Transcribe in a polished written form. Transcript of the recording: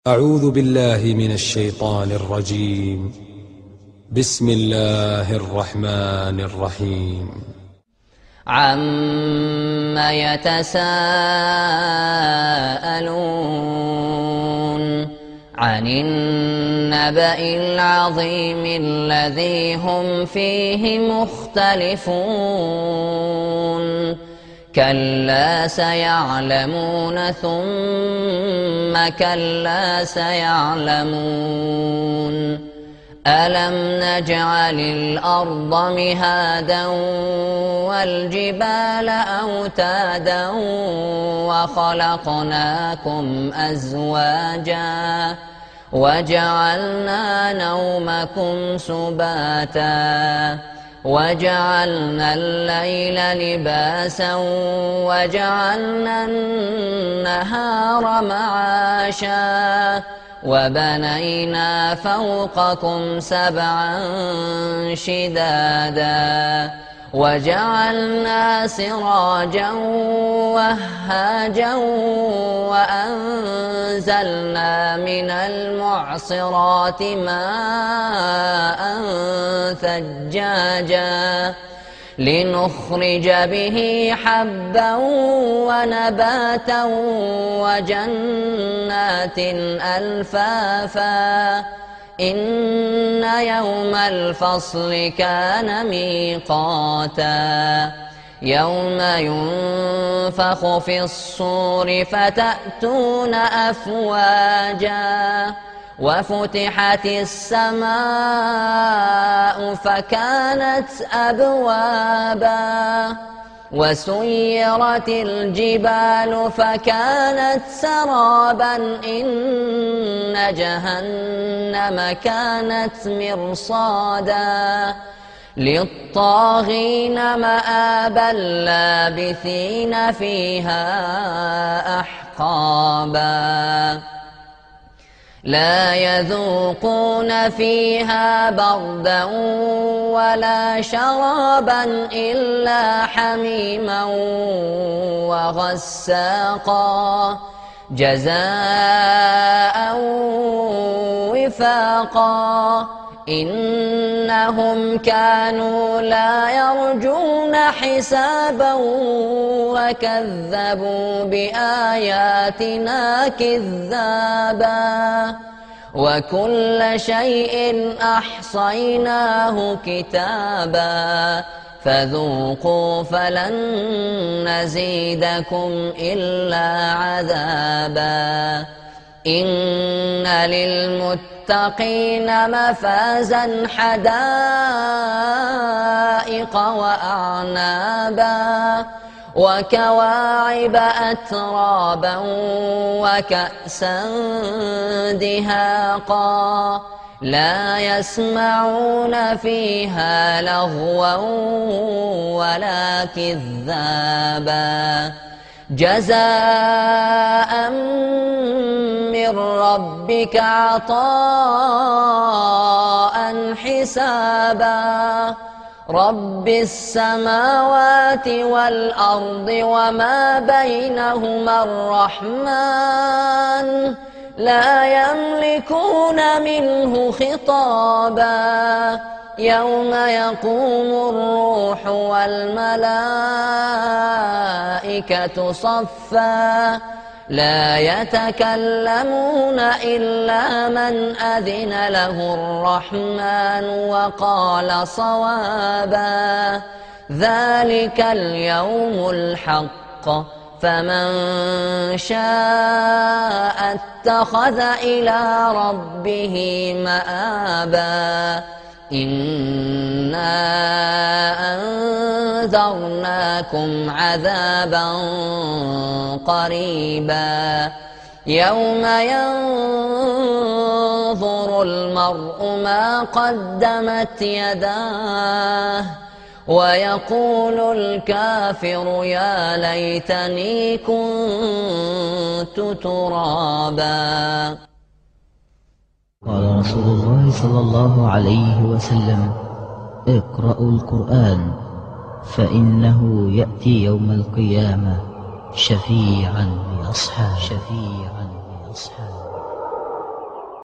أعوذ بالله من الشيطان الرجيم. بسم الله الرحمن الرحيم. عَمَّ يتساءلون عن النبأ العظيم الذي هم فيه مختلفون كلا سيعلمون ثم كلا سيعلمون ألم نجعل الأرض مهادا والجبال أوتادا وخلقناكم أزواجا وجعلنا نومكم سباتا وجعلنا الليل لباسا وجعلنا النهار معاشا وبنينا فوقكم سبعا شدادا وجعلنا سراجا وهاجا وأنزلنا من المعصرات ماء ثجاجا لنخرج به حبا ونباتا وجنات ألفافا إن يوم الفصل كان ميقاتا يوم ينفخ في الصور فتأتون أفواجا وفتحت السماء فكانت أبوابا وسيرت الجبال فكانت سرابا إن جهنم كانت مرصادا للطاغين مآبا لابثين فيها أحقابا لا يذوقون فيها بردا ولا شرابا إلا حميما وغساقا جزاء وفاقا إنهم كانوا لا يرجون حسابا وكذبوا بآياتنا كذابا وكل شيء أحصيناه كتابا فذوقوا فلن نزيدكم إلا عذابا إن للمتقين مفازا حدائق وأعنابا وكواعب أترابا وكأسا دهاقا لا يسمعون فيها لغوا ولا كذابا جزاء من ربك عطاء حسابا رب السماوات والأرض وما بينهما الرحمن لا يملكون منه خطابا يوم يقوم الروح والملائكة صفا لا يتكلمون إلا من أذن له الرحمن وقال صوابا ذلك اليوم الحق فمن شاء اتخذ إلى ربه مآبا إنا أنذرناكم عذابا قريبا يوم ينظر المرء ما قدمت يداه ويقول الكافر يا ليتني كنت ترابا. قال رسول الله صلى الله عليه وسلم: اقرأوا القرآن فإنه يأتي يوم القيامة شفيعا لأصحابه